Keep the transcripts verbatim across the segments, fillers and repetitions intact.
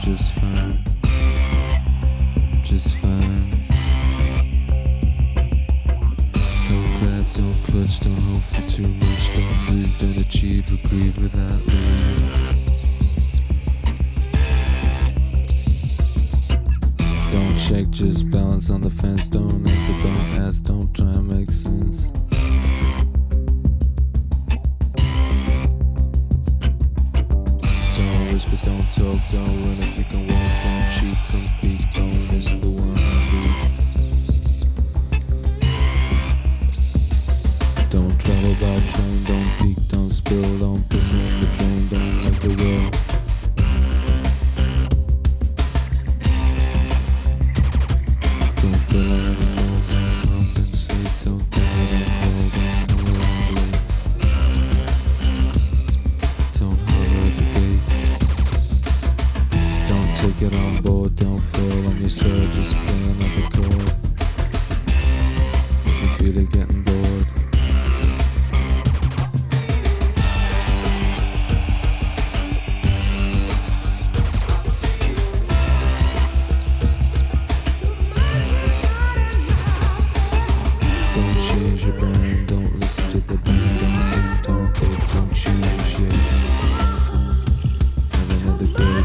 just fine, just fine. Don't grab, don't clutch, don't hope for too much, don't breathe, don't achieve or grieve without living. Don't check, just balance on the fence, don't answer, don't ask, don't try and make sense. Don't whisper, don't talk, don't run if you can walk, don't cheat, compete, don't miss the one beat. Don't travel by train, don't peek, don't spill, don't piss in the drain, don't make a will. Don't fill out the phone, don't compensate, don't call, don't call, don't come around late. Don't holler at the gate. Don't take it on board, don't fall on yourself, just play another chord. If you feel it getting bored. Don't change your brain, don't listen to the band, don't think, don't think, don't change your shit. Have another grade.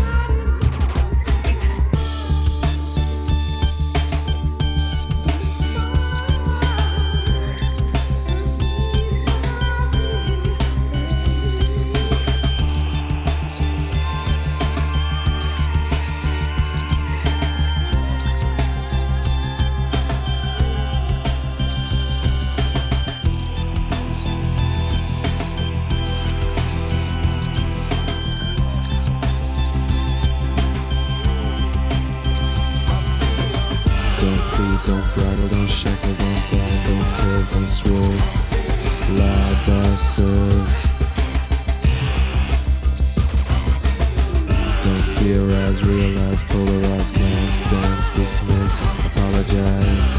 Don't plead, don't bridle, don't shackle, don't guide, don't curve, don't swerve. Lie, die, serve. Don't theorize, realize, polarize, glance, dance, dismiss, apologize.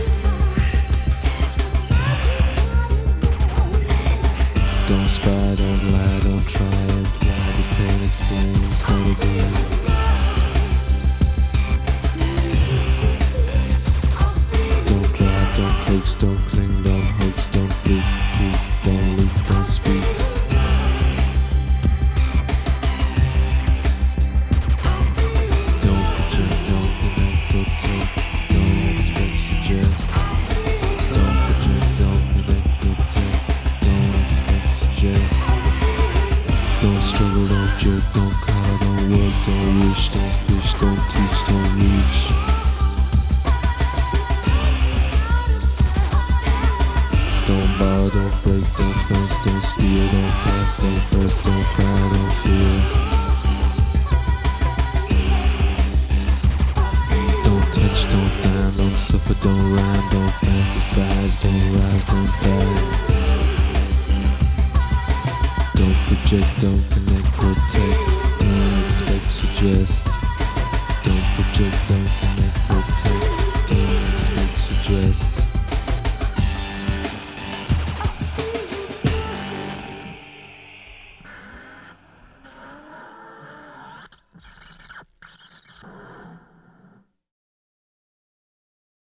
Don't spy, don't lie, don't try, imply, detain, explain, start again. Don't coax, don't cling, don't hoax, don't freak, peek, don't leak, don't speak. Don't project, don't connect, protect, don't expect, suggest. Don't project, don't connect, protect, don't expect, suggest. Don't struggle, don't jerk, don't call, don't work, don't wish, don't fish, don't teach, don't reach. Don't borrow, don't break, don't fence, don't steal, don't pass, don't press, don't cry, don't fear. Don't touch, don't dine, don't suffer, don't rhyme, don't fantasize, don't rise, don't die. Don't project, don't connect, protect, don't expect, suggest.